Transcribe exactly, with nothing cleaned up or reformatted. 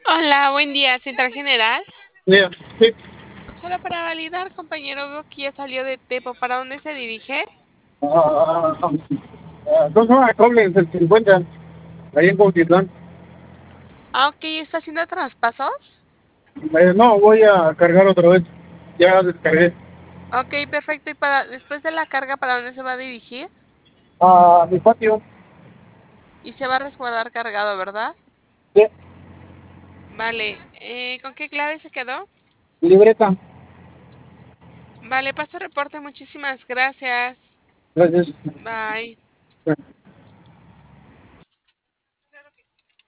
Hola, buen día, Central General. Mira, sí, Solo para validar, compañero, veo que ya salió de Tepo. ¿Para dónde se dirige? ah, ah, ¿cómo se llama? Cobles, el que se encuentran ahí en Cuautitlán. Ah, ok, ¿está haciendo traspasos? Eh, no, voy a cargar otra vez. Ya descargué. Ok, perfecto. ¿Y para después de la carga, para dónde se va a dirigir? A mi patio. Y se va a resguardar cargado, ¿verdad? Sí, Vale, eh, ¿con qué clave se quedó? libreta. Vale, paso reporte, muchísimas gracias. Gracias. Bye.